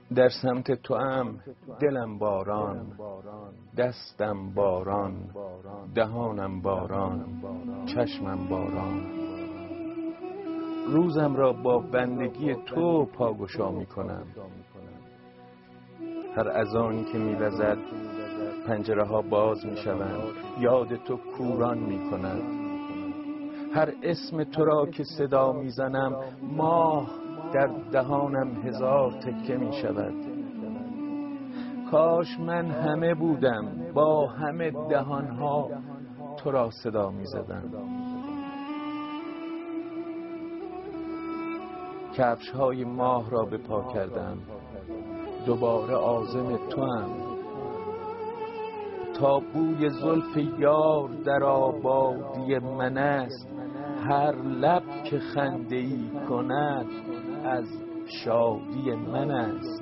در سمت توام دلم باران، دستم باران، دهانم باران، چشمم باران. روزم را با بندگی تو پاگشا می کنم. هر اذانی که می وزد پنجره ها باز می شوند، یاد تو کوران می کند. هر اسم تو را که صدا می زنم، ماه در دهانم هزار تکه می شود. کاش من همه بودم، با همه دهانها تو را صدا می زدم. کفش های ماه را به پا کردم، دوباره عازم توام. تا بوی زلف یار در آبادی من است، هر لب که خنده‌ای کند از شادی من است.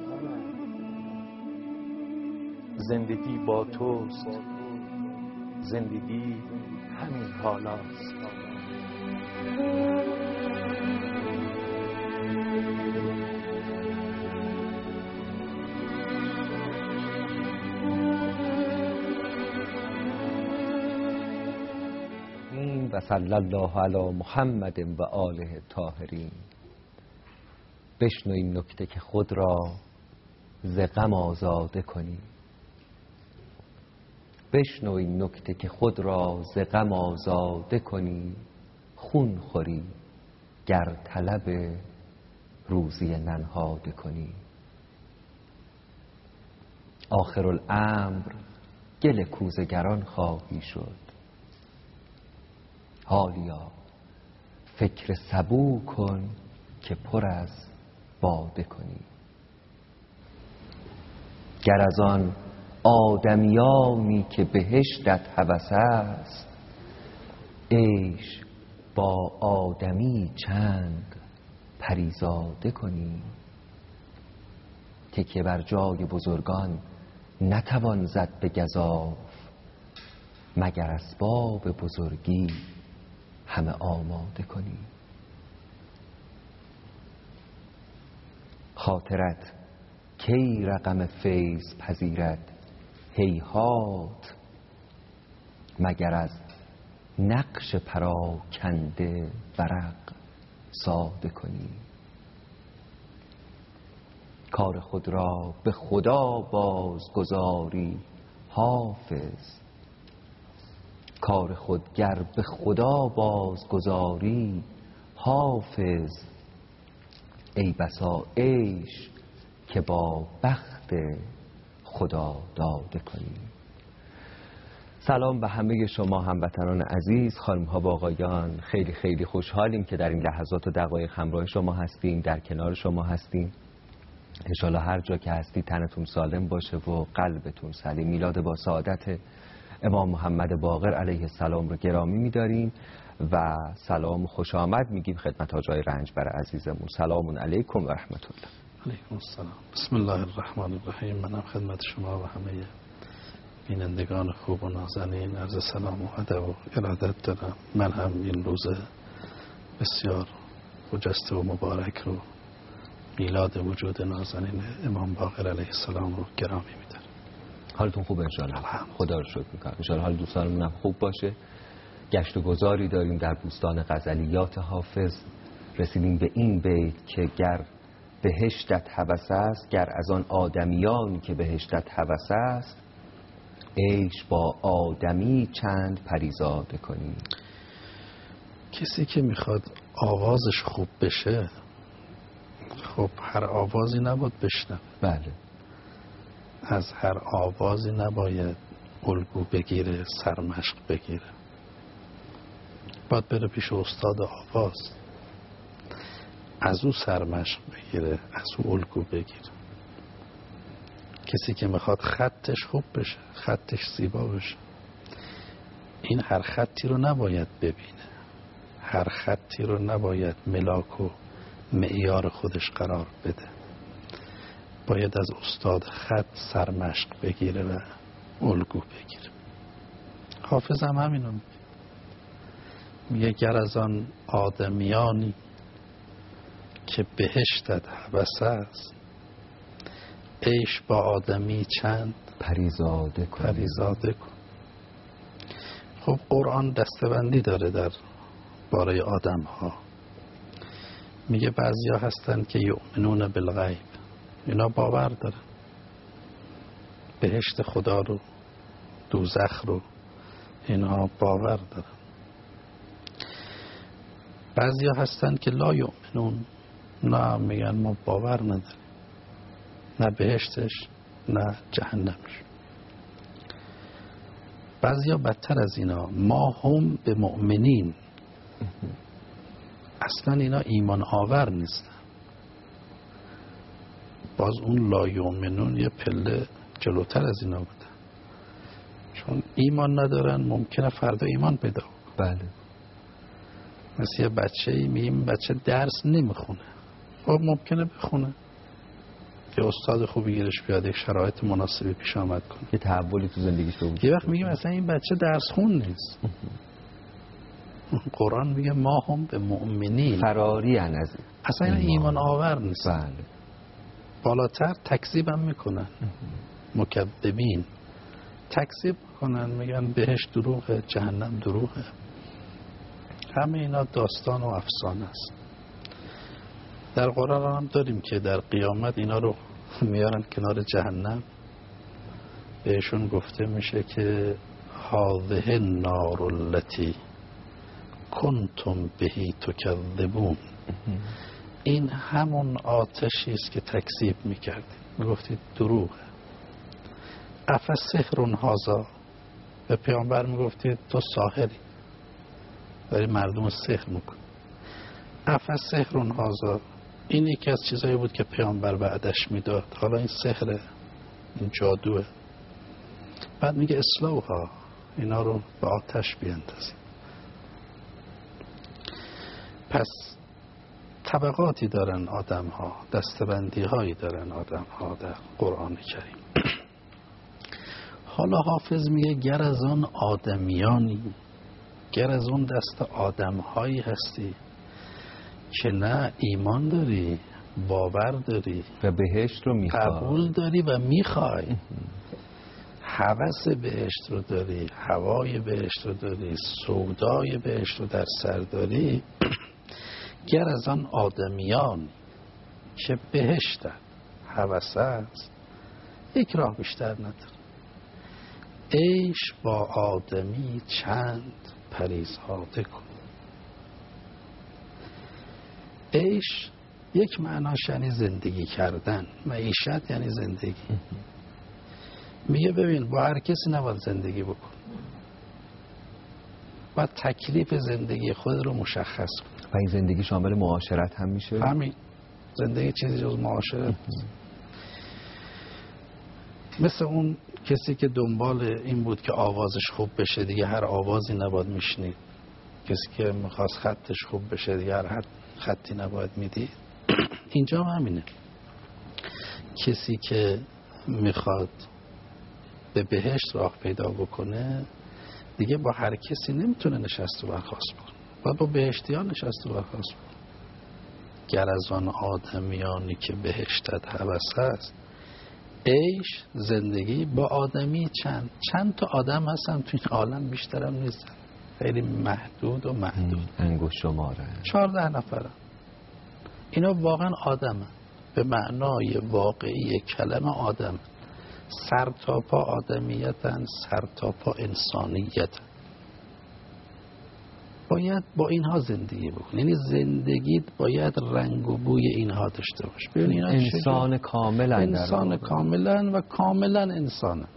زندگی با توست، زندگی همین حالاست. و صلی الله علی محمد و آله الطاهرین. بشنو این نکته که خود را ز غم آزاده کنی. بشنو این نکته که خود را ز غم آزاده کنی. خون خوری گر طلب روزی ننهاده کنی. آخرالامر گل کوزگران خواهی شد. حالیا فکر سبو کن که پر از باده کنی. گر از آن آدمیانی که بهشتت هوس است، عیش با آدمی چند پریزاده کنی. تکیه بر جای بزرگان نتوان زد به گزاف، مگر اسباب بزرگی همه آماده کنی. خاطرت کی رقم فیض پذیرد هیهات، مگر از نقش پراکنده ورق ساده کنی. کار خود را به خدا بازگذاری حافظ. کار خود گر به خدا بازگذاری حافظ. ای بسا عیش که با بخت خدا داده کنی. سلام به همه شما هموطنان عزیز، خانم ها و آقایان. خیلی خیلی خوشحالیم که در این لحظات و دقایق همراه شما هستیم، در کنار شما هستیم. انشالله هر جا که هستی تنتون سالم باشه و قلبتون سلیم. میلاد با سعادت امام محمد باقر علیه السلام رو گرامی می‌داریم و سلام و خوش آمد میگیم خدمت حاجی رنجبر عزیزمون. سلام علیکم و رحمت الله. علیکم السلام. بسم الله الرحمن الرحیم. منم خدمت شما و همه بینندگان خوب و نازنین عرض سلام و ادب و ارادت دارم. من هم این روز بسیار خجسته و مبارک رو، میلاد وجود نازنین امام باقر علیه السلام رو گرامی می‌دارم. حالتون خوبه انشالله؟ خدا رو شکر میکنم. انشالله حال دوستانمون هم خوب باشه. گشت و گذاری داریم در بوستان غزلیات حافظ. رسیدیم به این بیت که گر بهشتت هوس است، گر از آن آدمیانی که بهشتت هوس است، عیش با آدمی چند پریزاده کنی. کسی که میخواد آوازش خوب بشه، خب هر آوازی نباید بشنوه. بله. از هر آوازی نباید الگو بگیره، سرمشق بگیره. باید بره پیش استاد آواز، از او سرمشق بگیره، از او الگو بگیره. کسی که میخواد خطش خوب بشه، خطش زیبا بشه، این هر خطی رو نباید ببینه، هر خطی رو نباید ملاک و معیار خودش قرار بده. باید از استاد خط سرمشق بگیره و الگو بگیره. حافظ هم همینو میگه گر از آن آدمیانی که بهشتت هوس است، عیش با آدمی چند پریزاده کن. خب قرآن دستبندی داره در باره آدم ها. میگه بعضیا هستن که یؤمنون بالغیب، اینا باور دارن بهشت خدا رو، دوزخ رو، اینا باور دارن. بعضیا هستن که لا یؤمنون، نه میگن ما باور نداریم، نه بهشتش نه جهنمش. بعضیا بدتر از اینا، ما هم به مؤمنین، اصلا اینا ایمان آور نیستن. باز اون لا یؤمنون یه پله جلوتر از اینا بودن، چون ایمان ندارن ممکنه فردا ایمان پیدا کنن. بله. مثل یه بچه‌ای میگیم بچه درس نمیخونه، خب ممکنه بخونه، یه استاد خوبی گیرش بیاد، یک شرایط مناسبی پیش آمد کنه، یه تحولی تو زندگیش بود. یه وقت میگیم اصلا این بچه درس خون نیست. قرآن میگه ما هم به مؤمنین، فراری ان از اصلا ایمان آور نیست. بله. بالاتر تکذیب هم میکنن، مکذبین تکذیب میکنن، میگن بهشت دروغه، جهنم دروغه. همه اینا داستان و افسانه است. در قرآن هم داریم که در قیامت اینا رو میارن کنار جهنم، بهشون گفته میشه که هذه النار التي کنتم بهی تکذبون، این همون آتشی است که تکذیب میکردید، میگفتید دروغه. افسحر هذا، به پیامبر میگفتید تو ساحری داری مردم سحر میکنی. افسحر هذا، این یکی از چیزایی بود که پیامبر وعدش میداد، حالا این سحره، این جادوه. بعد میگه اصلاحها، اینا رو به آتش بیندازید. پس طبقاتی دارن آدم ها، دستبندی هایی دارن آدم ها در قرآن کریم. حالا حافظ میگه گر از آن آدمیانی، گر از اون دست آدم هایی هستی که نه ایمان داری، باور داری و بهشت رو میخوای، قبول داری و میخوای، هوس بهشت رو داری، هوای بهشت رو داری، سودای بهشت رو در سر داری، گر از آن آدمیان که بهشت هوس است، یک راه بیشتر نداره. عیش با آدمی چند پریزاده کن. عیش یک معناش یعنی زندگی کردن، معیشت یعنی زندگی. میگه ببین با هر کسی نباید زندگی بکن، باید تکلیف زندگی خود رو مشخص کن. و این زندگی شامل معاشرت هم میشه؟ همین زندگی چیزی جز معاشرت نیست. مثل اون کسی که دنبال این بود که آوازش خوب بشه، دیگه هر آوازی نباید میشنید. کسی که میخواست خطش خوب بشه، دیگه هر خطی نباید میدید. اینجا هم همینه، کسی که میخواد به بهشت راه پیدا بکنه دیگه با هر کسی نمیتونه نشست و برخاست بکنه، باید با بهشتیان نشست و برخاست بکنه. گر از آن آدمیانی که بهشتت هوس است، عیش زندگی با آدمی چند تا آدم هستن تو این عالم، بیشترم نیستن، خیلی محدود و محدود، انگشت شماره 14 نفرن. اینا واقعا آدمن، به معنای واقعی کلمه آدم، سر تا پا آدمیتن، سر تا پا انسانیتن. باید با اینها زندگی بکن، یعنی زندگیت باید رنگ و بوی اینها داشته باش. ببین اینا انسان کاملا، انسان کاملا و کاملا انسانه.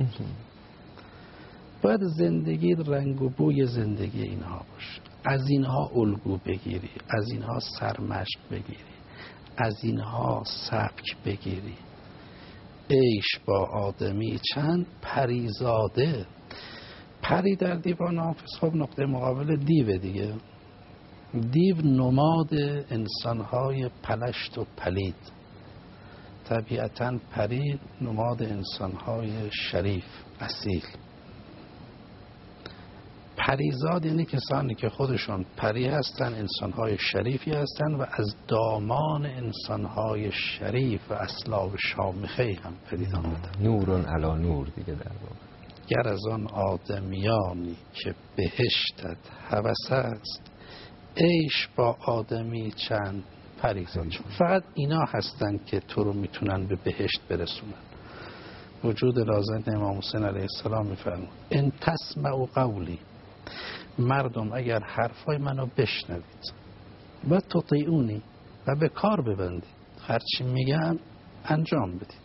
باید زندگیت رنگ و بوی زندگی اینها باشه، از اینها الگو بگیری، از اینها سرمشق بگیری، از اینها سبک بگیری. عیش با آدمی چند پریزاده. پری در دیوان حافظ خب نقطه مقابل دیو دیگه. دیو نماد انسانهای پلشت و پلید، طبیعتاً پری نماد انسانهای شریف اصیل. پریزاد یعنی کسانی که خودشون پری هستن، انسانهای شریفی هستن و از دامان انسانهای شریف و اصلاب شامخه هم پدید آمدن. نورون علا نور دیگه در واقع. گر از آن آدمیانی که بهشتت هوس است، عیش با آدمی چند پریزاد. فقط اینا هستن که تو رو میتونن به بهشت برسونن. وجود لازم امام حسین علیه السلام میفرمود ان تسمعوا قولی، مردم اگر حرفای منو بشنوید و تطیعونی و به کار ببندید، هرچی میگم انجام بدید،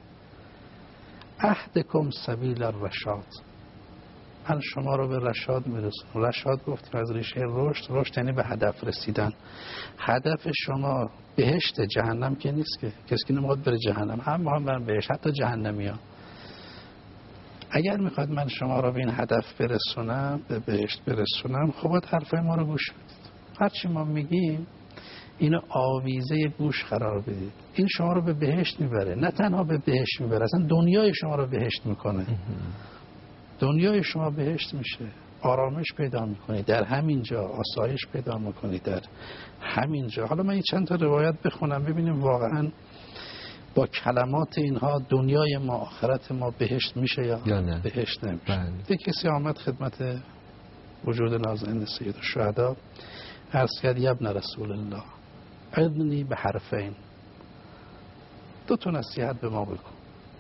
اهدکم سبیل الرشاد، من شما رو به رشاد میرسونم. رشاد گفتیم از ریشه رشد، رشد یعنی به هدف رسیدن. هدف شما بهشت، جهنم که نیست که کسی که نمیخواد بره جهنم، هم برن بهشت، حتی جهنمی ها. اگر میخواد من شما رو به این هدف برسونم، به بهشت برسونم، خب باید حرفای ما رو گوش بدید. هرچی ما میگیم اینو آویزه گوش قرار بدید. این شما رو به بهشت میبره، نه تنها به بهشت میبره، اصلا دنیای شما رو بهشت میکنه. دنیای شما بهشت میشه، آرامش پیدا میکنید در همین جا، آسایش پیدا میکنید در همین جا. حالا من چند تا روایت بخونم ببینیم واقعا با کلمات اینها دنیای ما، آخرت ما بهشت میشه یا نه؟ بهشت نمیشه. یک کسی آمد خدمت وجود نازنین سید الشهدا، عرض کرد یا ابن رسول الله عدنی به حرفین، دو تا نصیحت به ما بکن.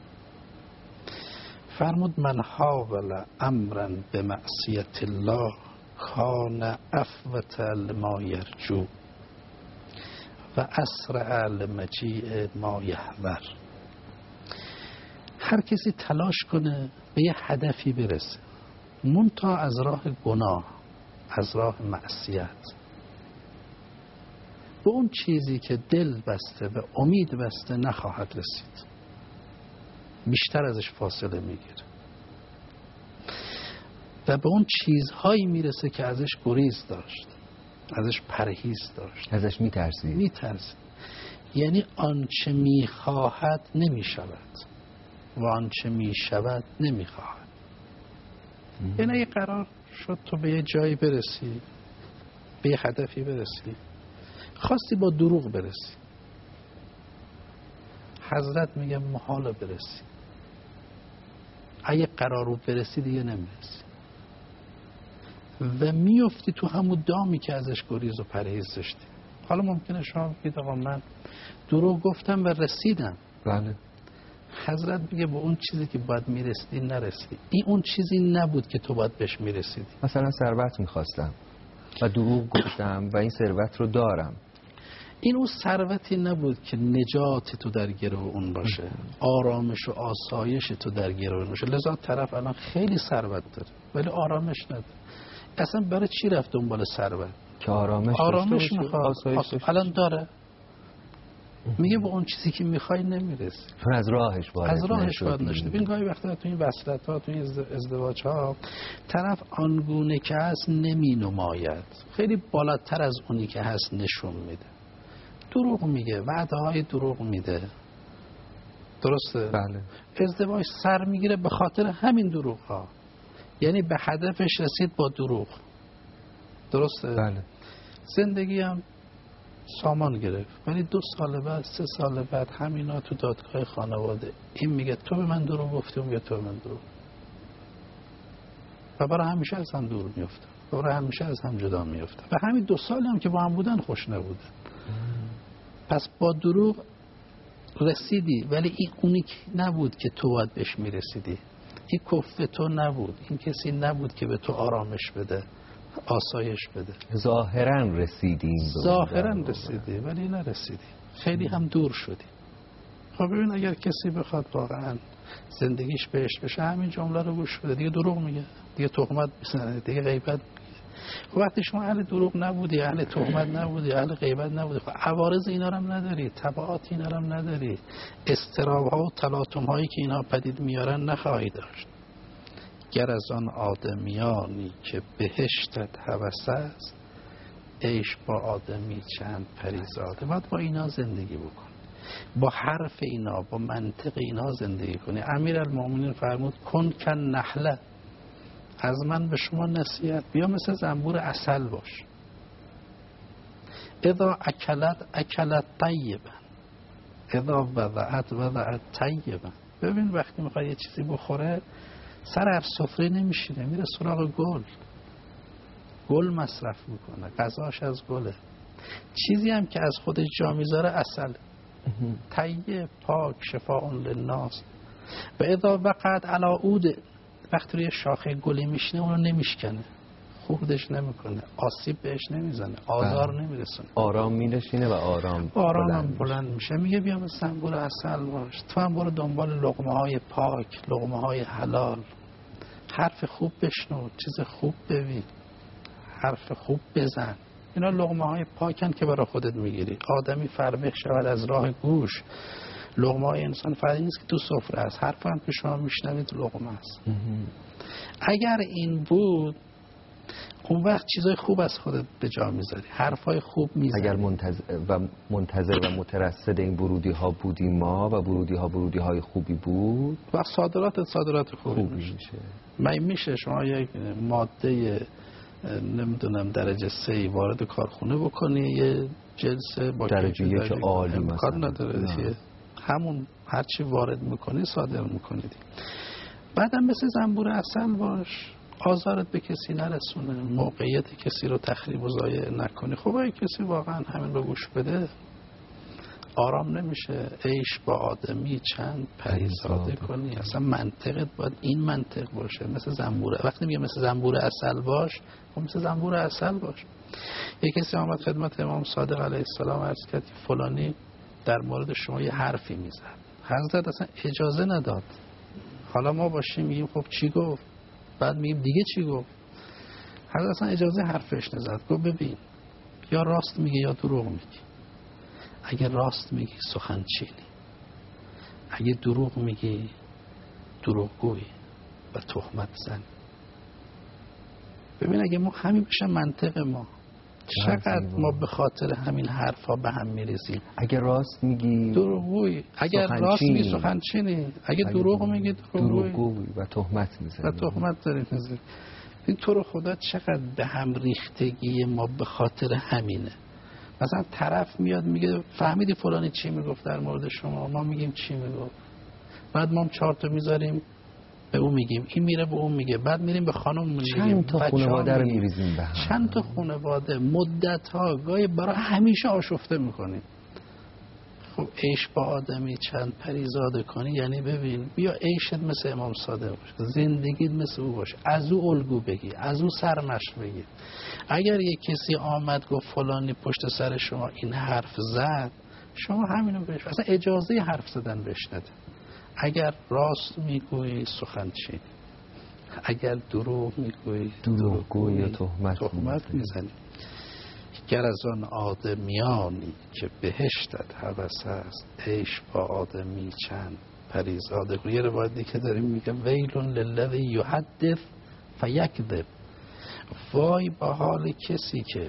فرمود من حاول امرا به معصیت الله کان افوت لما یرجو و اسرع لمجیء ما یحذر. هر کسی تلاش کنه به یه هدفی برسه، منتها از راه گناه، از راه معصیت، به اون چیزی که دل بسته به امید بسته نخواهد رسید، بیشتر ازش فاصله میگیره و به اون چیزهایی میرسه که ازش گریز داشت، ازش پرهیز داشت، ازش میترسید. یعنی آنچه میخواهد نمیشود و آنچه میشود نمیخواهد. یعنی اگه قرار شد تو به یه جایی برسی، به یه هدفی برسی، خواستی با دروغ برسی، حضرت میگه محال برسی. اگه قرار رو برسی دیگه نمیرسی و میفتی تو همون دامی که ازش گریز و پرهیز داشتی. حالا ممکنه شما بگید آقا من دروغ گفتم و رسیدم. بله. حضرت میگه به اون چیزی که باید میرسیدی نرسیدی. این اون چیزی نبود که تو باید بهش میرسیدی. مثلا ثروت میخواستم و دروغ گفتم و این ثروت رو دارم. این اون ثروتی نبود که نجات تو در گرو اون باشه، آرامش و آسایش تو در گرو اون باشه. لذا طرف الان خیلی ثروت داره ولی آرامش نداره. اصلا برای چی رفت دنبال ثروت؟ که آرامش میخواد. الان داره، میگه به اون چیزی که میخوای نمیرسی، چون از راهش باید نشده. این گاهی وقتا تو این وصلت ها، تو این ازدواج ها، طرف آنگونه که هست نمی نماید، خیلی بالاتر از اونی که هست نشون میده، دروغ میگه، وعده های دروغ میده. درسته؟ بله. ازدواج سر میگیره به خاطر همین دروغ ها، یعنی به هدفش رسید با دروغ. درسته؟ بله. زندگی هم سامان گرفت ولی 2 سال بعد 3 سال بعد همینا تو دادگاه خانواده، این میگه تو به من دروغ گفتی، اون میگه تو به من دروغ، و برای همیشه از هم دور میفته، برای همیشه از هم جدا میفته. و همین 2 سالی هم که با هم بودن خوش نبودن. پس با دروغ رسیدی ولی این اونی که نبود که تو باید بهش میرسیدی، این کفه تو نبود، این کسی نبود که به تو آرامش بده، آسایش بده. ظاهرا رسیدی ولی نرسیدی، خیلی هم دور شدی. خب ببین اگر کسی بخواد واقعا زندگیش بهش بشه، همین جمله رو گوش بده، دیگه دروغ میگه، دیگه تهمت میزنه، دیگه غیبت. خب وقتی شما اهل دروغ نبودی، اهل تهمت نبودی، اهل غیبت نبودی، خب عوارض اینا رو هم نداری، تبعات اینا رو هم نداری، اضطراب‌ها و تلاطم‌هایی که اینا پدید میارن نخواهی داشت. گر از آن آدمیانی که بهشتت هوس است، عیش با آدمی چند پریزاده. باید با اینا زندگی بکن، با حرف اینا، با منطق اینا زندگی کنی. امیرالمومنین فرمود کن کن نحله، از من به شما نصیحت، بیا مثل زنبور عسل باش. اذا اکلت طیبا، اذا وضعت طیبا. ببین وقتی میخواد یه چیزی بخوره سر هر سفره نمیشینه، میره سراغ گل مصرف میکنه، غذاش از گله. چیزی هم که از خودش جا میذاره عسل، طیب، پاک، شفاء للناس. و اذا وقعت علی عود، وقتی روی شاخه گلی میشینه اونو نمیشکنه، خوردش نمیکنه، آسیب بهش نمیزنه، آزار نمیرسونه، آرام مینشینه و آرام بلند میشه. میگه بیا مثل زنبور عسل باش، تو هم برو دنبال لقمه های پاک، لقمه های حلال، حرف خوب بشنو، چیز خوب ببین، حرف خوب بزن. اینا لقمه های پاکن که برای خودت میگیری. آدمی فربه شود از راه گوش. لقمه های انسان فرقی نیست که تو سفره است، حرف هم که شما میشنوید لقمه است. اگر این بود اون وقت چیزای خوب از خودت به جا میذاری، حرفای خوب میزنی. اگر منتظر و مترصد این ورودی ها بودیم ما و ورودی های خوبی بود، وقت صادرات خوبی میشه. میشه شما یک ماده نمیدونم درجه 3 وارد کارخونه بکنی، یه جنس با درجه 1 عالی مثلا نداره دیگه، همون هرچی وارد میکنی صادر میکنی. بعدم مثل زنبور عسل باش، آزارت به کسی نرسونه، موقعیت کسی رو تخریب و ضایع نکنی. خب اگه کسی واقعا همین رو گوش بده آرام نمیشه. عیش با آدمی چند پریزاده کنی. اصلا منطقت باید این منطق باشه، مثل زنبوره. وقتی میگه مثل زنبور عسل باش، خب مثل زنبور عسل باش. یک کسی آمد خدمت امام صادق علیه السلام عرض کرد که فلانی در مورد شما یه حرفی میزد. حضرت اصلا اجازه نداد. حالا ما باشیم میگیم خب چی گفت، بعد میگیم دیگه چی گفت. حضرت اصلا اجازه حرفش نزد. گفت ببین یا راست میگه یا دروغ میگه. اگه راست میگی سخن چینی، اگه دروغ میگی دروغگویی و تهمت زن. ببین اگه ما همین بشه منطق ما، چقدر ما به خاطر همین حرفا به هم میریزیم. اگه راست میگی دروغگویی، اگر راست میگی سخن چینی، اگه دروغ میگی دروغگویی و تهمت میزنی و تهمت داری میزنی. این تو رو خدا چقدر به هم ریختگی ما به خاطر همینه. مثلا طرف میاد میگه فهمیدی فلانی چی میگفت در مورد شما، ما میگیم چی میگفت، بعد ما هم 4 تا میذاریم به اون میگیم، این میره به اون میگه، بعد میریم به خانم میگیم، چند تا خانواده رو میریزیم به هم، چند تا خانواده مدت ها گاهی برای همیشه آشفته میکنیم. خب عیش با آدمی چند پریزاده کنی، یعنی ببین بیا عیشت مثل امام صادق باشه، زندگیت مثل او باشه، از او الگو بگی، از او سرمشق بگی. اگر یک کسی آمد گفت فلانی پشت سر شما این حرف زد، شما همینو بهش اصلا اجازه حرف زدن بهش نده. اگر راست میگویی سخن چینی، اگر دروغ میگویی دروغگویی یا تهمت میزنی. گر از آن آدمیانی که بهشتت هوس است، عیش با آدمی چند پریزاده کنی. یه روایت دیگه داریم میگه ویلون للذی یحدث فیکذب، وای با حال کسی که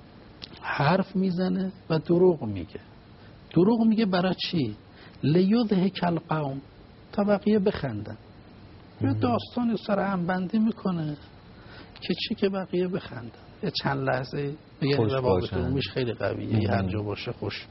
حرف میزنه و دروغ میگه. دروغ میگه برای چی؟ لیضحک القوم، تا بقیه بخندن. یه داستانی سر هم بندی میکنه که چی که بقیه بخندن، یه چند لحظه بگه روابط عمومیش خیلی قویه، یه هر جا باشه خوش.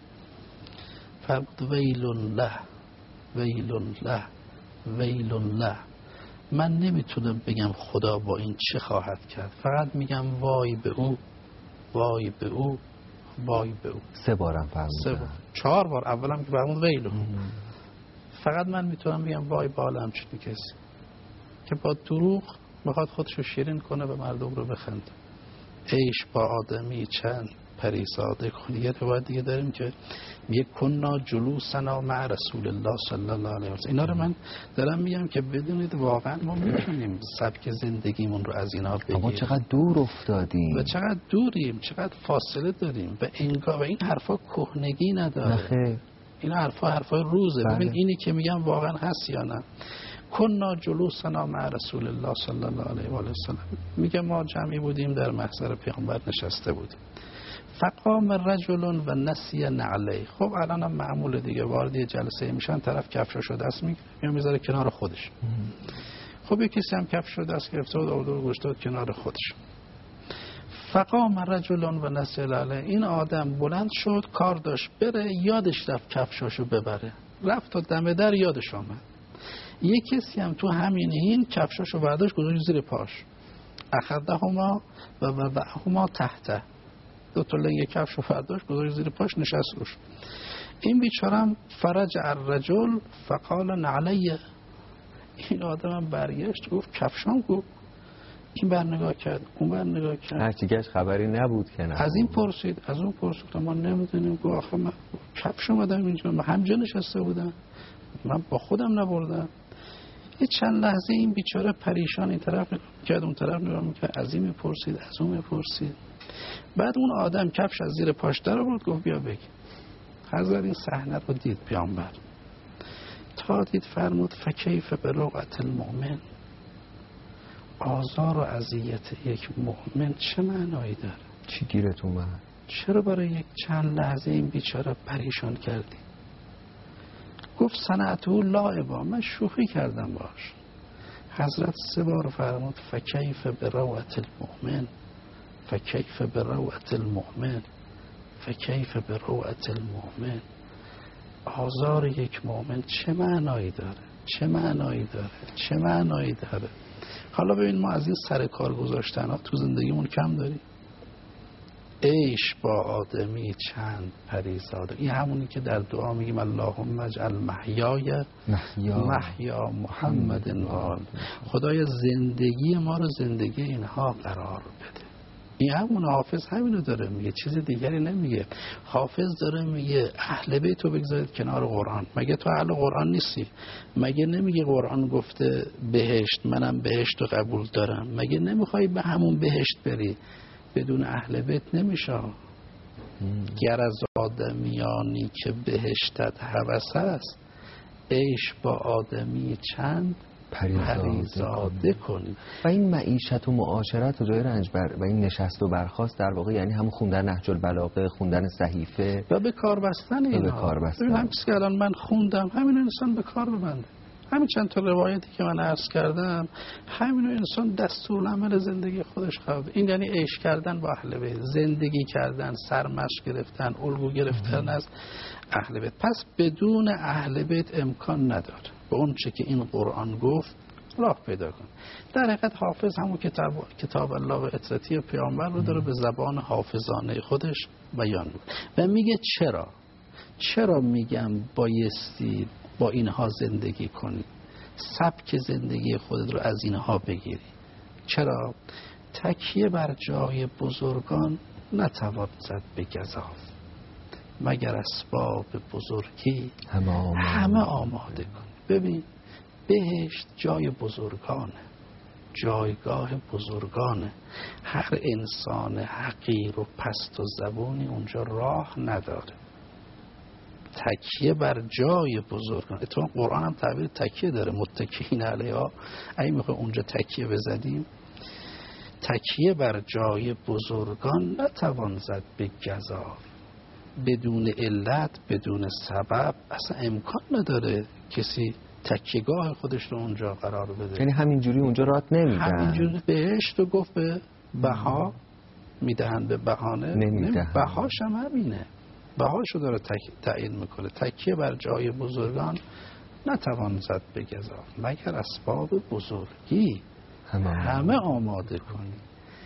فرمود ویلون له ویلون له ویلون له. من نمیتونم بگم خدا با این چه خواهد کرد، فقط میگم وای به او، وای به او، وای به او. 3 بارم فرمودن، 3 بار 4 بار. اولم که فرمود ویلون. فقط من میتونم بگم وای به حال همچین کسی که با دروغ میخواد خودشو شیرین کنه به مردم رو بخنده. عیش با آدمی چند پریزاده کنی. یه روایت دیگه داریم که میگه کنا جلوسنا مع رسول الله صلی الله علیه و سلم. اینا رو من دارم میگم که بدونید واقعا ما میتونیم سبک زندگیمون رو از اینا بگیریم. اما چقدر دور افتادیم و چقدر دوریم، چقدر فاصله داریم و این حرفا کهنگی نداره. نخیر. این حرفای روزه. ببین اینی که میگم واقعا هست یا نه. کنا جلوسنا مع رسول الله صلی الله علیه و سلم. میگه ما جمعی بودیم در محضر پیامبر نشسته بودیم. فقام رجل و نسی نعلی. خب الان هم معمول دیگه، وارد جلسه میشن طرف کفشاشو دست میگیره میذاره کنار خودش. خب یک کسی هم کفش رو دست گرفته و آورد و گذاشت کنار خودش. فقام رجلان و نسل علیه، این آدم بلند شد کار داشت بره، یادش رفت کفشاشو ببره، رفت تا دم در یادش آمد. یک کسی هم تو همین این کفشاشو برداشت گذاشت زیر پاش، اخذهما و وضعهما تحته، دو تا لنگ کفشو برداشت گذاشت زیر پاش نشست روش. این بیچارم فرج الرجل فقال نعلیه، این آدم هم برگشت گفت کفشام گفت. این بر نگاه کرد اون بر نگاه کرد، هرچی گشت خبری نبود که نه. از این پرسید از اون پرسید، ما نمیدونیم. گفت آخه من کفش اومدم اینجا، من همجا نشسته بودم، من با خودم نبردم. یه چند لحظه این بیچاره پریشان این طرف نگاه کرد اون طرف نگاه میکرد، از این میپرسید از اون میپرسید. بعد اون آدم کفش از زیر پاش در آورد گفت بیا بگی. حضرت این صحنه رو دید پیامبر، تا دید فرمود فکیف به روعت المؤمن، آزار و اذیت یک مؤمن چه معنایی داره؟ چی گیرت اومد؟ چرا برای یک چند لحظه این بیچاره پریشان کردی؟ گفت صنعته لعبا، من شوخی کردم باش. حضرت 3 بار فرمود فکیف به روعت المؤمن، فکیف به روعت المؤمن، فکیف به روعت المؤمن. آزار یک مؤمن چه معنایی داره؟ چه معنایی داره؟ چه معنایی داره؟ حالا ببین ما از این سر کار گذاشتن ها تو زندگیمون کم داریم. عیش با آدمی چند پریزاده، این همونی که در دعا میگیم اللهم اجعل محیای محیا محمد و خدای زندگی ما رو زندگی اینها قرار بده. این همون حافظ همینو داره میگه، چیز دیگری نمیگه. حافظ داره میگه اهل بیت رو بگذارید کنار قرآن. مگه تو اهل قرآن نیستی؟ مگه نمیگه قرآن گفته بهشت، منم بهشت رو قبول دارم؟ مگه نمیخوای به همون بهشت بری؟ بدون اهل بیت نمیشه. گر از آدمیانی که بهشتت هوس است، عیش با آدمی چند پریزاده کنی. و این معیشت و معاشرت و جای رنج و این نشست و برخاست در واقع یعنی همون خوندن نهج البلاغه، خوندن صحیفه و به کار بستن اینا. به کار بستن. همین که الان من خوندم همین انسان به کار ببنده. همین چند تا روایتی که من عرض کردم همین انسان دستورالعمل زندگی خودش قرار. این یعنی عیش کردن با اهل بیت، زندگی کردن، سرمشق گرفتن، الگو گرفتن از اهل بیت. پس بدون اهل بیت امکان نداره به اون چه که این قرآن گفت راه پیدا کن. در حقیقت حافظ همون کتاب الله و اطرتی پیامبر رو داره به زبان حافظانه خودش بیان بود و میگه چرا میگم بایستی با اینها زندگی کنی، سبک زندگی خودت رو از اینها بگیری. چرا؟ تکیه بر جای بزرگان نتوان زد به گزاف، مگر اسباب بزرگی همه آماده کن. ببین بهشت جای بزرگانه، جایگاه بزرگانه. هر انسان حقیر و پست و زبونی اونجا راه نداره. تکیه بر جای بزرگان، اتفاقا قرآن هم تعبیر تکیه داره، متکئین علیها. اگه میخوای اونجا تکیه بزنیم، تکیه بر جای بزرگان نتوان زد به گزاف، بدون علت بدون سبب اصلا امکان نداره کسی تکیهگاه خودش رو اونجا قرار بده. یعنی همینجوری اونجا رات نمیدن، همینجوری بهشت رو گفت به بها میدهن، به بهانه نمیدهن. بهاش هم همینه، بهاشو داره تعیین میکنه. تکیه بر جای بزرگان نتوان زد به گزاف، مگر اسباب بزرگی همه آماده کنی.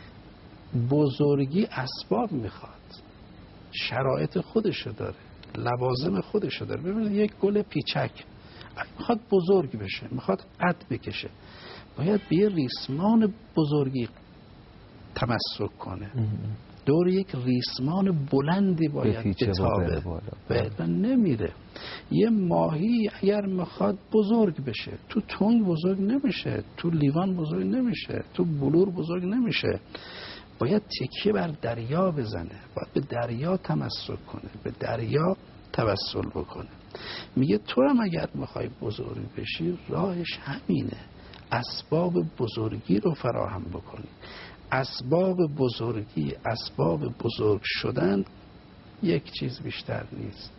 بزرگی اسباب میخواد، شرایط خودشو داره، لوازم خودشو داره. ببینید یک گل پیچک میخواد بزرگ بشه، میخواد قد بکشه، باید به یه ریسمان بزرگی تمسک کنه. دور یک ریسمان بلندی باید بتابه و نمیره. یه ماهی اگر میخواد بزرگ بشه تو تنگ بزرگ نمیشه، تو لیوان بزرگ نمیشه، تو بلور بزرگ نمیشه. باید تکیه بر دریا بزنه، باید به دریا تمسک کنه، به دریا توسل بکنه. میگه تو هم اگر میخوای بزرگ بشی راهش همینه، اسباب بزرگی رو فراهم بکنی. اسباب بزرگی، اسباب بزرگ شدن یک چیز بیشتر نیست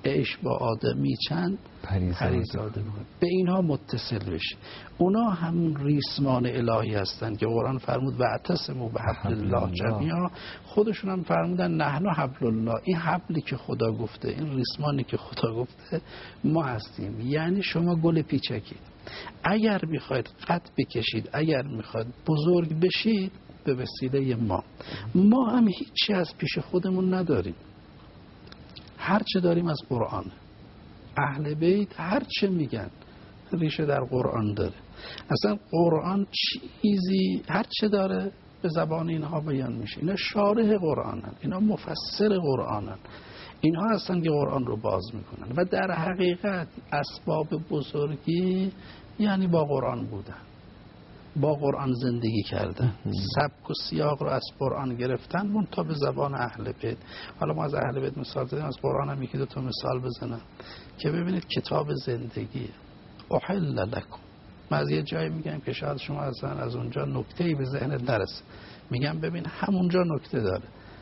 عیش با آدمی چند پریزاده میکنه. به اینها متصل بشی. اونا هم ریسمان الهی هستند که قرآن فرمود واعتصموا بحبل الله جمیعا، خودشون هم فرمودن نحن حبل الله. این حبلی که خدا گفته، این ریسمانی که خدا گفته ما هستیم. یعنی شما گل پیچکی اگر میخواید قد بکشید، اگر میخواید بزرگ بشید، به وسیله ما هم هیچی از پیش خودمون نداریم. هر چه داریم از قرآن. اهل بیت هر چه میگن ریشه در قرآن داره. اصلا قرآن چیزی هر چه داره به زبان اینها بیان میشه. اینا شارح قرآنن، اینا مفسر قرآنن، اینها هستن که قرآن رو باز میکنن. و در حقیقت اسباب بزرگی یعنی با قرآن بودن، با قرآن زندگی کردن، سبک و سیاق رو از قرآن گرفتن منتها به زبان اهل بیت. حالا ما از اهل بیت مثال زدیم، از قرآن هم یکی دو تا مثال بزنم که ببینید کتاب زندگی. احل لکم. من از یه جایی میگم که شاید شما از اونجا نکته‌ای به ذهنت نرسه، میگم ببین همونجا نکته داره.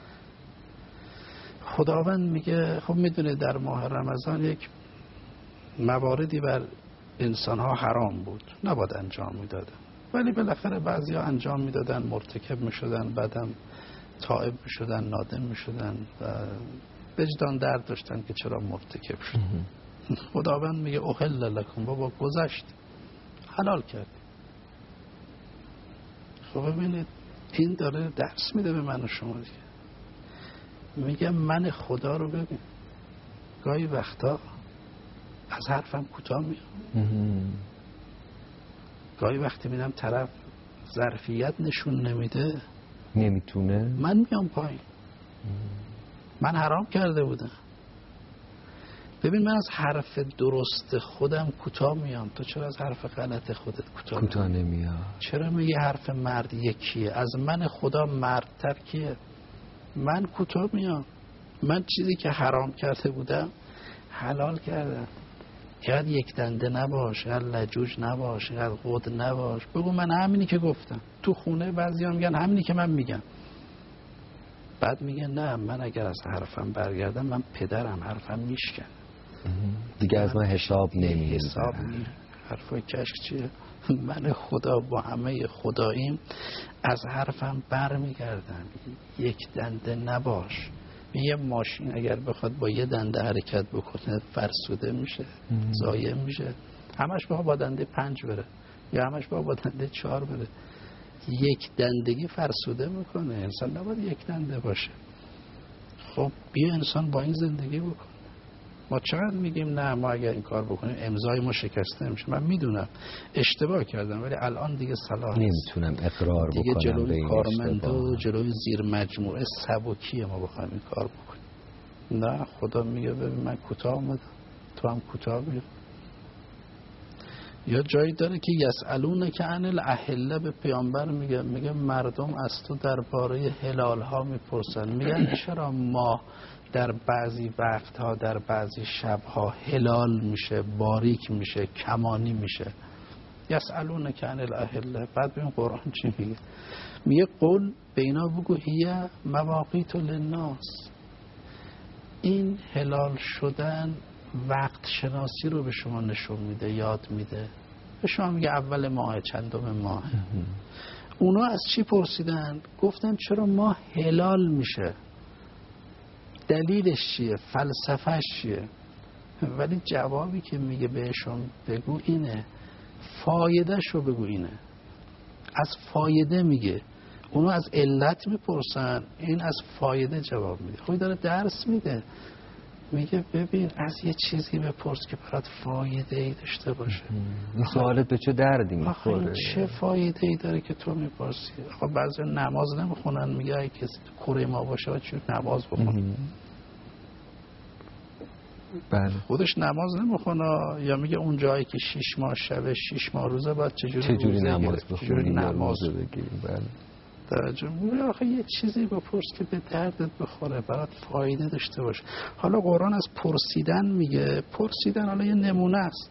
خداوند میگه خب میدونه در ماه رمضان یک مواردی بر انسان‌ها حرام بود، نباید انجام میدادن، ولی بالاخره بعضیا انجام میدادن، مرتکب میشدن، بعدم تائب میشدن، نادم میشدن و وجدان درد داشتن که چرا مرتکب شد. خداوند میگه احل لکم، بابا گذشت، حلال کرد. خب ببینید این داره درس میده به من و شما دیگه. میگه من خدا رو ببین، گاهی وقتا از حرفم کوتاه میام، گاهی وقتی میدم طرف ظرفیت نشون نمیده، نمیتونه، من میام پایین. من حرام کرده بودم. ببین من از حرف درست خودم کوتاه میام، تو چرا از حرف غلط خودت کوتاه نمیاد؟ چرا میگه حرف مرد یکیه؟ از من خدا مردتر کیه؟ من کوتاه میام. من چیزی که حرام کرده بودم حلال کردم. اینقدر یک دنده نباش، اینقدر لجوج نباش، اینقدر قد نباش. بگو من همینی که گفتم. تو خونه بعضی هم میگن همینی که من میگم. بعد میگه نه، من اگر از حرفم برگردم من پدرم، حرفم میشکن دیگه، از من حساب نمیگیره. حساب نمیگیره. حرفای کشک چیه؟ من خدا با همه خداییم، از حرفم برمیگردم. یک دنده نباش. یه ماشین اگر بخواد با یه دنده حرکت بکنه فرسوده میشه، ضایع میشه. همش با دنده 5 بره یا همش با دنده 4 بره. یک دندگی فرسوده میکنه. انسان نباید یک دنده باشه. خب بیا انسان با این زندگی بکنه. ما چقدر میگیم نه، ما اگر این کار بکنیم امضای ما شکسته میشه. من میدونم اشتباه کردم، ولی الان دیگه صلاح نمیتونم اقرار بکنم دیگه جلوی کارمند و جلوی زیر مجموعه سبکیه ما بخوایم این کار بکنیم. نه، خدا میگه ببین من کوتاه اومدم، تو هم کوتاه بیا. یا جایی داره که یسالونک عن الاحله، به پیامبر میگه مردم از تو درباره هلال ها میپرسن، میگن چرا ما در بعضی وقتها در بعضی شبها هلال میشه، باریک میشه، کمانی میشه. یسالونک عن الاحله. بعد ببین قرآن چی میگه؟ میگه قل به اینا بگو هی مواقیت للناس. این هلال شدن وقت شناسی رو به شما نشون میده، یاد میده. به شما میگه اول ماه، چندم ماه. اونا از چی پرسیدن؟ گفتن چرا ماه هلال میشه، دلیلش چیه، فلسفهش چیه؟ ولی جوابی که میگه بهشون بگو اینه، فایدهش رو بگو اینه. از فایده میگه. اونا از علت میپرسن، این از فایده جواب میده. خب داره درس میده. میگه ببین از یه چیزی بپرس که برات فایده ای داشته باشه. این سوالت به چه دردی میخوره؟ چه فایده ای داره که تو میپرسی؟ خب بعضی نماز نمیخونن، میگه اگه کسی تو کره ما باشه باید چجوری نماز بخونه؟ بله. خودش نماز نمیخونه، یا میگه اون جایی که 6 ماه شبه 6 ماه روزه باید چجوری نماز بخونی، نماز بگیری. بله. درجه میگه آخه یه چیزی بپرس که به دردت بخوره، برات فایده داشته باشه. حالا قرآن از پرسیدن میگه. پرسیدن حالا یه نمونه است.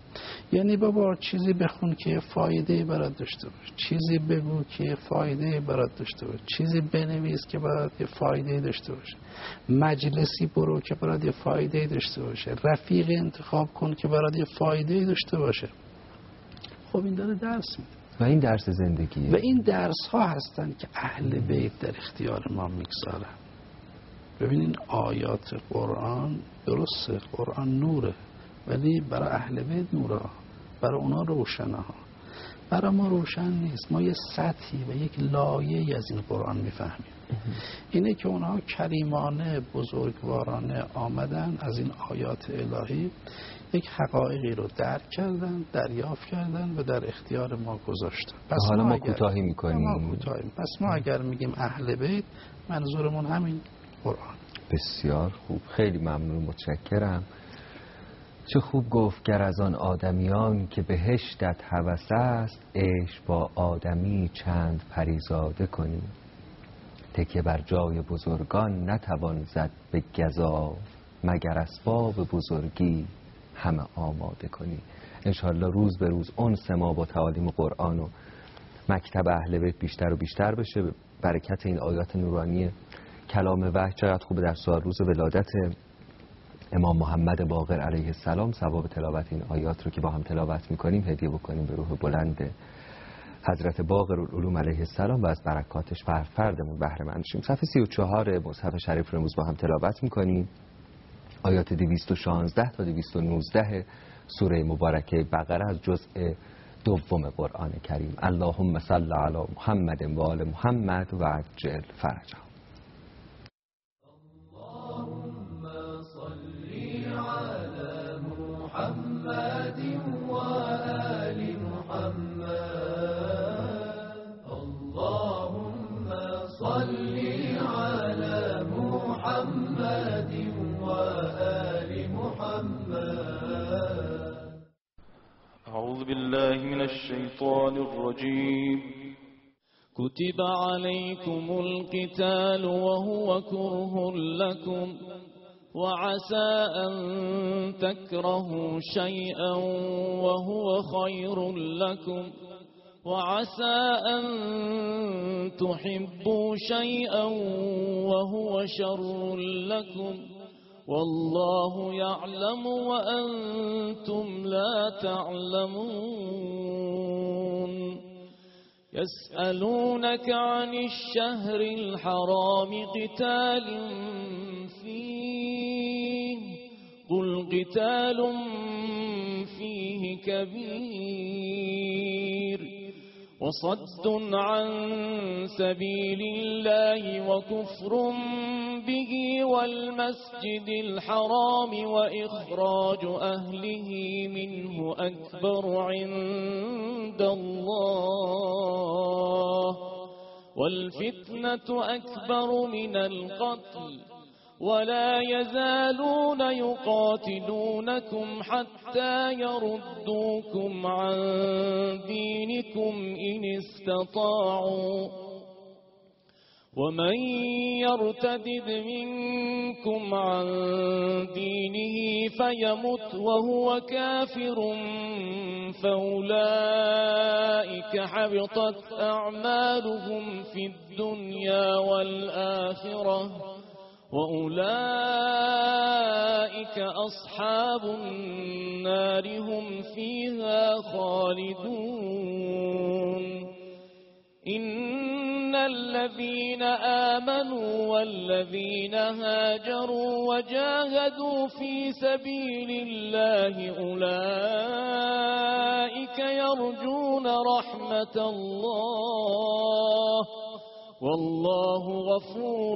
یعنی بابا چیزی بخون که فایده برات داشته باشه، چیزی بگو که فایده برات داشته باشه، چیزی بنویس که برات یه فایده داشته باشه، مجلسی برو که برات یه فایده داشته باشه، رفیق انتخاب کن که برات یه فایده داشته باشه. خب این داره درس میده و این درس زندگیه و این درس ها هستن که اهل بیت در اختیار ما میگذارن. ببینین آیات قرآن درسته، قرآن نوره، ولی برای اهل بیت نوره، برای اونا روشنه ها، برای ما روشن نیست. ما یه سطحی و یک لایه‌ای از این قرآن میفهمیم. اینه که اونها کریمانه بزرگوارانه آمدن از این آیات الهی یک حقایقی رو درک کردن، دریافت کردن و در اختیار ما گذاشتن. پس حالا ما کوتاهی میکنیم. پس ما اگر میگیم اهل بیت منظورمون همین قرآن. بسیار خوب، خیلی ممنون، متشکرم. چه خوب گفت گر از آن آدمیان که بهشتت هوس است، عشق با آدمی چند پریزاده کنی. تکیه بر جای بزرگان نتوان زد به گزاف، مگر اسباب بزرگی همه آماده کنی. انشالله روز به روز انس ما با تعالیم قرآن و مکتب اهل بیت بیشتر و بیشتر بشه. برکت این آیات نورانی کلام وحی چقدر خوبه. در سال روز ولادت امام محمد باقر علیه السلام ثواب تلاوت این آیات رو که با هم تلاوت میکنیم هدیه بکنیم به روح بلند حضرت باقر العلوم علیه السلام و از برکاتش فردمون بهره مند شیم. صفحه 34 مصحف شریف رو امروز با هم تلاوت میکنیم. آیات 216 تا 219 سوره مبارکه بقره از جزء دوم قرآن کریم. اللهم صل علی محمد و آل محمد و عجل فرجهم. محمد وآل محمد اللهم صل على محمد وآل محمد. أعوذ بالله من الشيطان الرجيم. كتب عليكم القتال وهو كره لكم وعسى أن تكرهوا شيئا وهو خير لكم وعسى أن تحبوا شيئا وهو شر لكم والله يعلم وأنتم لا تعلمون. يسألونك عن الشهر الحرام قتال فيه قل قتال فيه كبير وصد عن سبيل الله وكفر به والمسجد الحرام وإخراج أهله منه أكبر عند الله والفتنة أكبر من القتل ولا يزالون يقاتلونكم حتى يردوكم عن دينكم إن استطاعوا ومن يرتد منكم عن دينه فيمت وهو كافر فأولئك حبطت أعمالهم في الدنيا والآخرة وأولئك أصحاب النار هم فيها خالدون. إن الذين آمنوا والذين هاجروا وجاهدوا في سبيل الله أولئك يرجون رحمة الله والله غفور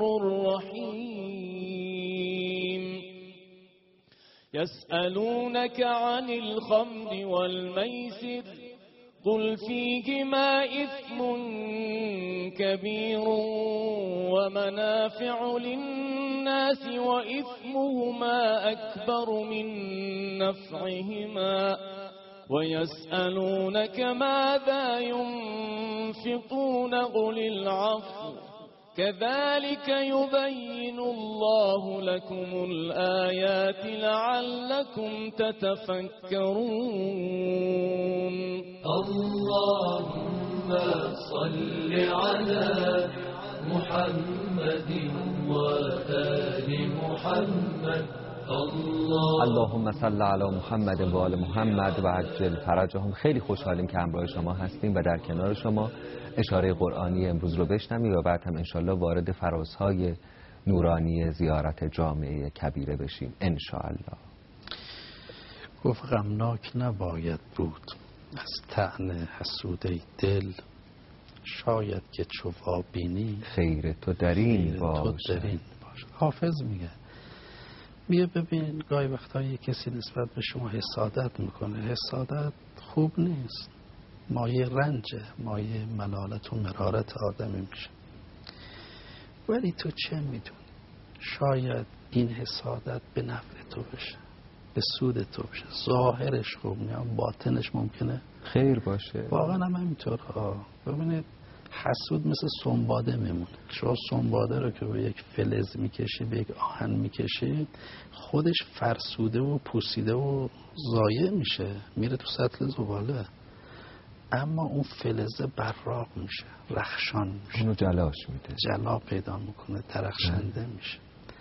رحيم. يسألونك عن الخمر والميسر قل فيهما إثم كبير ومنافع للناس وإثمهما أكبر من نفعهما ويسألونك ماذا ينفقون قل العفو كذلك يبين الله لكم الآيات لعلكم تتفكرون. اللهم صل على محمد وآل محمد. اللهم صل علی محمد و آل محمد و عجل فرجهم. خیلی خوشحالیم که همراه شما هستیم و در کنار شما اشاره قرآنی امروز رو بشنویم و بعد هم انشالله وارد فرازهای نورانی زیارت جامعه کبیره بشیم انشالله. گفت غمناک نباید بود از طعن حسوده دل، شاید که چو بینی خیر تو در این باش. حافظ میگه ببین گاهی وقتا کسی نسبت به شما حسادت میکنه، حسادت خوب نیست، مایه رنجه، مایه ملالت و مرارت آدمی میشه. ولی تو چه میدونی؟ شاید این حسادت به نفع تو بشه، به سود تو بشه. ظاهرش خوب میام، باطنش ممکنه خیر باشه. واقعا هم همینطور. ببینید حسود مثل سنباده میمونه. شما سنباده رو که به یک فلز میکشی، به یک آهن میکشی، خودش فرسوده و پوسیده و ضایع میشه، میره تو سطل زباله. اما اون فلزه براق میشه، رخشان میشه، اونو جلاش میده، جلا پیدا میکنه، درخشنده میشه.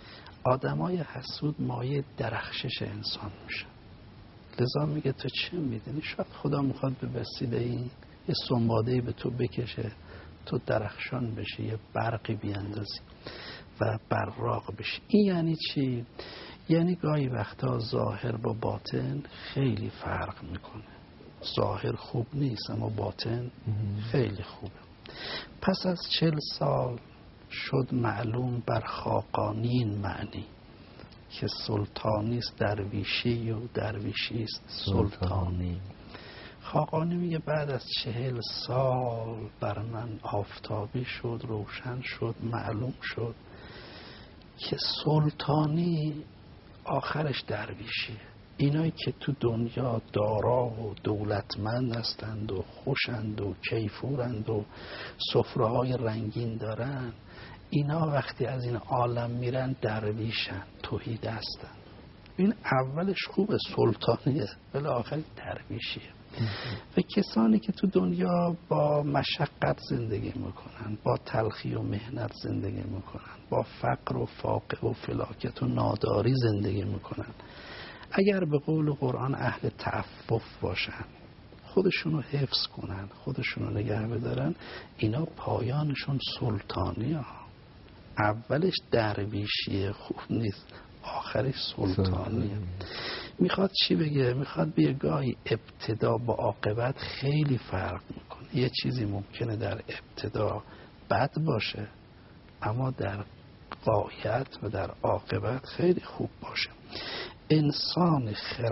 آدمای حسود مایه درخشش انسان میشه. لذا میگه تو چه میدونی؟ شاید خدا میخواد به وسیله این یه سنباده‌ای به تو بکشه، تو درخشان بشی، یه برقی بیاندازی و براق بشی. این یعنی چی؟ یعنی گاهی وقتا ظاهر با باطن خیلی فرق میکنه. ظاهر خوب نیست اما باطن خیلی خوبه. پس از 40 سال شد معلوم بر خاقانی این معنی که سلطانی است درویشی و درویشی است سلطانی. خاقانی میگه بعد از 40 سال بر من آفتابی شد، روشن شد، معلوم شد که سلطانی آخرش درویشیه. اینایی که تو دنیا دارا و دولتمند هستند و خوشند و کیفورند و سفره‌های رنگین دارن، اینا وقتی از این عالم میرن درویشن، توحید هستن. این اولش خوبه، سلطانیه، ولی آخر درویشیه. و کسانی که تو دنیا با مشقت زندگی میکنن، با تلخی و مهنت زندگی میکنن، با فقر و فاقه و فلاکت و ناداری زندگی میکنن، اگر به قول قرآن اهل تعفف باشن، خودشونو حفظ کنن، خودشونو نگه بدارن، اینا پایانشون سلطانی ها. اولش درویشیه، خوب نیست، آخرش سلطانیه. میخواد چی بگه؟ میخواد بگه گاهی ابتدا با عاقبت خیلی فرق میکنه. یه چیزی ممکنه در ابتدا بد باشه اما در غایت و در عاقبت خیلی خوب باشه. انسان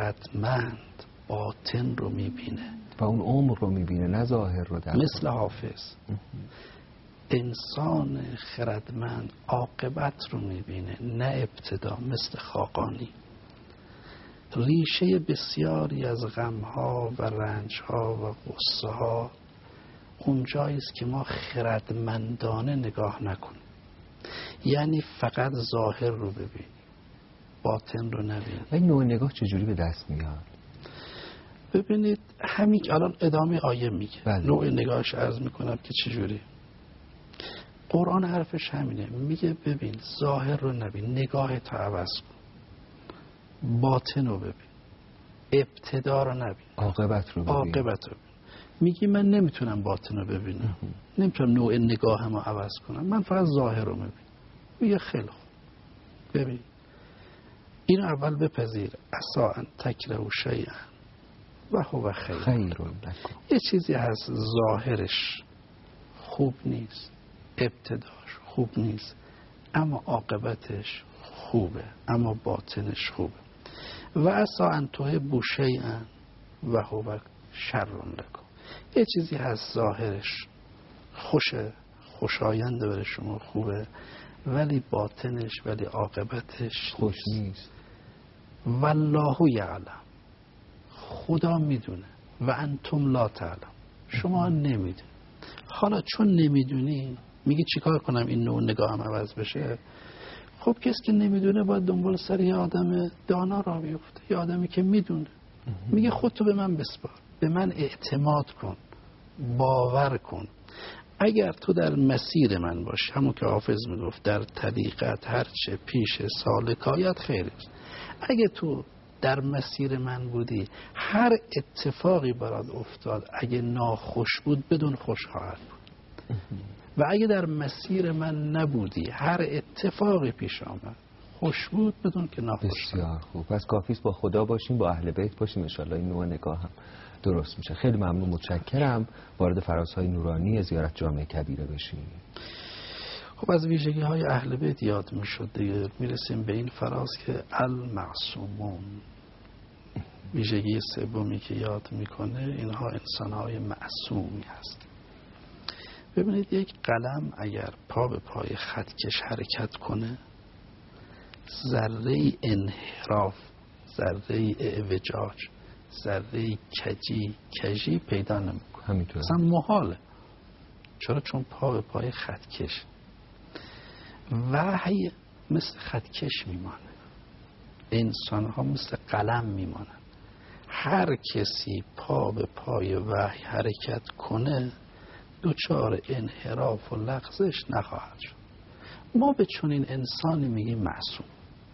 خردمند باطن رو میبینه و اون عمر رو میبینه، نه ظاهر رو. در مثل حافظ. انسان خردمند عاقبت رو میبینه نه ابتدا، مثل خاقانی. ریشه بسیاری از غمها و رنجها و غصه ها اونجایی است که ما خردمندانه نگاه نکنیم. یعنی فقط ظاهر رو ببینیم، باطن رو نبینیم. و این نوع نگاه چجوری به دست میاد؟ ببینید همین که الان ادامه آیه میگه. بله. نوع نگاهش عرض میکنم که چجوری. قرآن حرفش همینه، میگه ببین ظاهر رو نبین، نگاه تو عوض کن، باطن رو ببین، ابتدا رو نبین، عاقبت رو ببین. عاقبت رو ببین. میگی من نمیتونم باطن رو ببینم، نمیتونم نوع نگاهم رو عوض کنم، من فقط ظاهر رو ببین. میگه خیلی خوب، ببین اینو اول بپذیر. عسا ان تکرهوا شیئا و هو خیر لکم. یه چیزی هست ظاهرش خوب نیست، ابتداش خوب نیست، اما عاقبتش خوبه، اما باطنش خوبه. و عسا ان تحبوا شیئا و هو شر لکم. یه چیزی هست ظاهرش خوشه، خوشاینده برای شما، خوبه، ولی باطنش، ولی عاقبتش خوش نیست. والله یعلم، خدا میدونه، و انتم لا تعلم، شما نمیدونی. حالا چون نمیدونی میگی چیکار کنم این نوع نگاهم عوض بشه؟ خب کسی که نمیدونه باید دنبال سر یه آدم دانا را بیفته، یه آدمی که میدونه. میگه خودتو به من بسپار، به من اعتماد کن، باور کن. اگر تو در مسیر من باشی، همون که حافظ میگفت در طریقت هرچه پیش سالکایت خیر است. اگه تو در مسیر من بودی، هر اتفاقی برات افتاد اگه ناخوش بود بدون خوش خواهد بود. و اگه در مسیر من نبودی، هر اتفاقی پیش آمد خوش بود بدون که ناخوش. بسیار خوب. پس کافیست با خدا باشیم، با اهل بیت باشیم، انشالله این نوع نگاه هم درست میشه. خیلی ممنون، متشکرم. وارد فرازهای نورانی زیارت جامع کبیره بشیم. خب از ویژگی های اهل بیت یاد میشد دیگه، میرسیم به این فراز که المعصومون. ویژگی سومی که یاد میکنه اینها انسانهای معصومی هست. ببینید یک قلم اگر پا به پای خطکش حرکت کنه، ذره انحراف، ذره اعوجاج، ذره کجی پیدا نمیکنه. همینطور اصلا محاله. چرا؟ چون پا به پای خطکش. وحی مثل خطکش میمانه، انسان ها مثل قلم میمانن. هر کسی پا به پای وحی حرکت کنه دوچار انحراف و لغزش نخواهد شد. ما به چنین انسانی میگیم معصوم.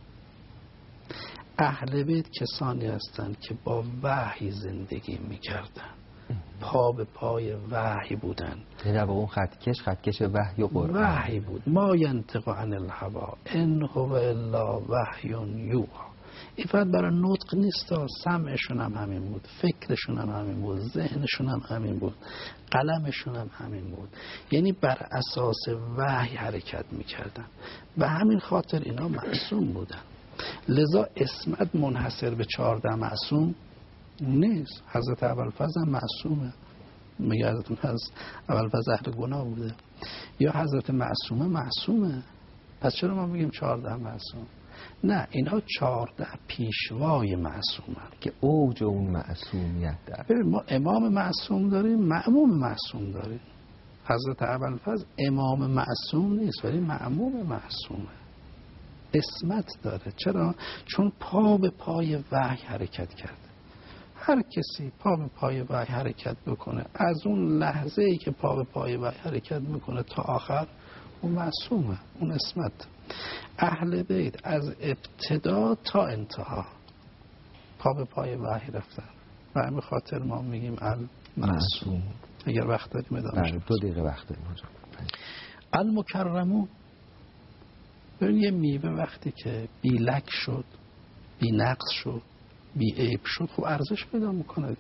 اهل بیت کسانی هستند که با وحی زندگی میکردن، پا به پای وحی بودن. یعنی با اون خطکش وحی و قرآن. وحی بود. ما ینطق عن الهوی ان هو الا وحی یوحی. این فقط برای نطق نیست، سمعشون هم همین بود، فکرشون هم همین بود، ذهنشون هم همین بود، قلمشون هم همین بود. یعنی بر اساس وحی حرکت میکردن. به همین خاطر اینا معصوم بودن. لذا اسمت منحصر به 14 معصوم نیست. حضرت ابوالفضل هم معصومه، میگه حضرت ابوالفضل اهل گناه بوده، یا حضرت معصومه معصومه. پس چرا ما میگیم 14 معصوم؟ نه، اینها 14 پیشوای معصومن که اوج اون معصومیت داره. ببین ما امام معصوم داریم، مأموم معصوم داریم. حضرت ابوالفضل امام معصوم نیست ولی مأموم معصومه، اسمت داره. چرا؟ چون پا به پای وحی حرکت کرده. هر کسی پا به پای وحی حرکت بکنه، از اون لحظه ای که پا به پای وحی حرکت میکنه تا آخر، اون معصومه، اون اسمت. اهل بیت از ابتدا تا انتها پا به پای وحی رفتن و همین خاطر ما میگیم المعصوم. اگر وقت داریم ادامه شد. 2 دقیقه وقت داریم. المکرمون. ببین یه میوه وقتی که بی لک شد، بی نقص شد، بی عیب شد، خب ارزش پیدا میکنه.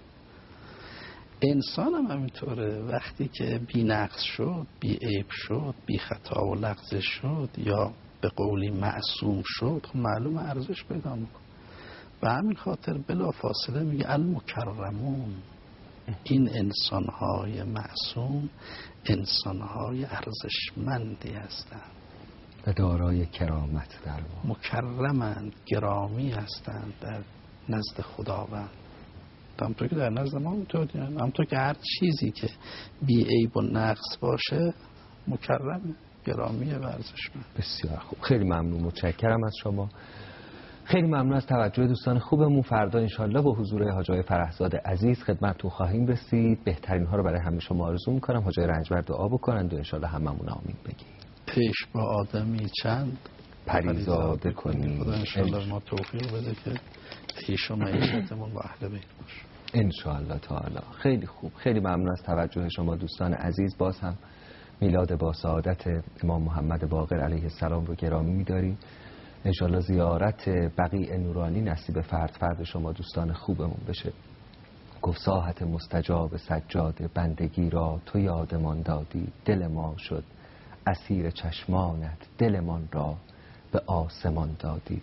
انسان هم همینطوره، وقتی که بی نقص شد، بی عیب شد، بی خطا و لغزش شد، یا به قولی معصوم شد، خب معلوم ارزش پیدا میکنه. و همین خاطر بلا فاصله میگه المکرمون. این انسانهای معصوم انسانهای ارزشمندی هستند و دارای کرامت در ما، مکرمند، گرامی هستند در نزد خداوند. همونطور که در نزد ما همونطور، همونطور که هر چیزی که بی عیب و نقص باشه مکرمه، گرامیه و ارزشمند. بسیار خوب، خیلی ممنون، متشکرم از شما. خیلی ممنون از توجه دوستان خوبمون. فردا انشالله با حضور حاج آقای فرهزاد عزیز خدمتتون خواهیم رسید. بهترین ها رو برای همه شما آرزو میکنم. حاج آقای رنجبر دعا بکنند و انشالله هممون آمین بگیم. پیش با آدمی چند پریزاده کنیم. خدا انشالله ما توفیق بده که عیش و معیشتمون با اهل بیت باشه انشالله تعالی. خیلی خوب، خیلی ممنون از توجه شما دوستان عزیز. باز هم میلاد با سعادت امام محمد باقر علیه السلام رو گرامی می‌داریم. انشالله زیارت بقیع نورانی نصیب فرد شما دوستان خوبمون بشه. گفت ساحت مستجاب سجاد بندگی را تو یادمان دادی، دل ما شد اسیر چشمانت، دلمان را به آسمان دادی.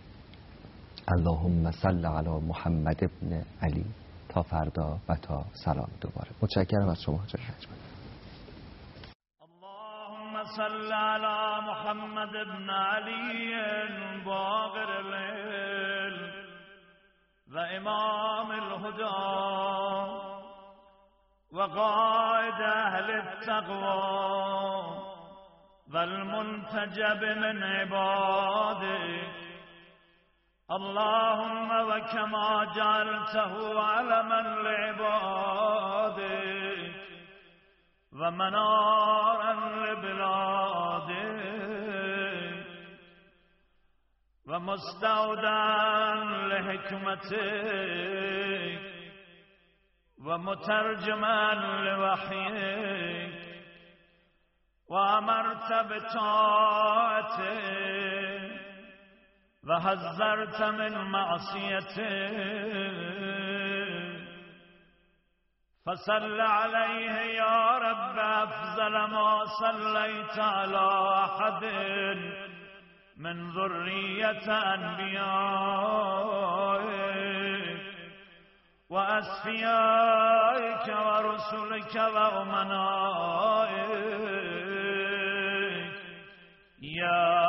اللهم صل علی محمد ابن علی. تا فردا و تا سلام دوباره. متشکرم از شما. اللهم صل علی محمد ابن علی باقر الليل و امام الهدى و قائد اهل التقوى والمنتجب من عبادك اللهم وكما جعلته علما لعبادك ومنارا لبلادك ومستودعا لحكمتك ومترجما لوحيك وأمرت بطاعتك وحذرت من معصيتك فصل عليه يا رب أفضل ما صليت على أحد من ذرية أنبيائك وأسفيائك ورسلك وأمنائك يا